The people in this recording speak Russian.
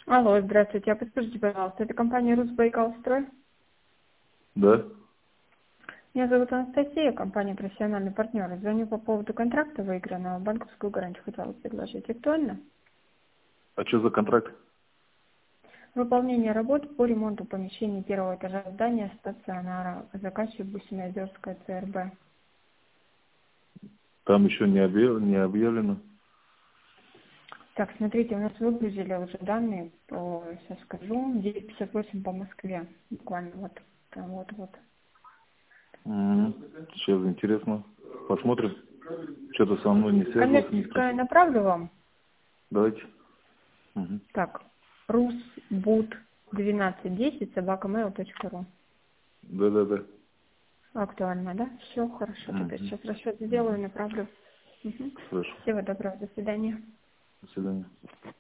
Алло, здравствуйте. А подскажите, пожалуйста, это компания «Русбайкалстрой»? Да? Меня зовут Анастасия, компания «Профессиональный партнер». Звоню по поводу контракта выигранного. Банковскую гарантию хотела предложить. Актуально? А что за контракт? Выполнение работ по ремонту помещений первого этажа здания стационара. Заказчик Гусиноозерская ЦРБ. Там еще не объявлено. Так, смотрите, у нас выгрузили уже данные, сейчас скажу, 9:58 по Москве. Буквально вот. Там вот. Сейчас интересно. Посмотрим. Что-то со мной не связывался никто. Коммерческое направлю вам. Давайте. Мгм. Так, rusboot1210 @mail.ru. Да. Актуально, да? Все, хорошо. Теперь Мгм. сейчас расчет сделаю, Мгм. направлю. Мгм. Хорошо. Всего доброго, до свидания. До свидания.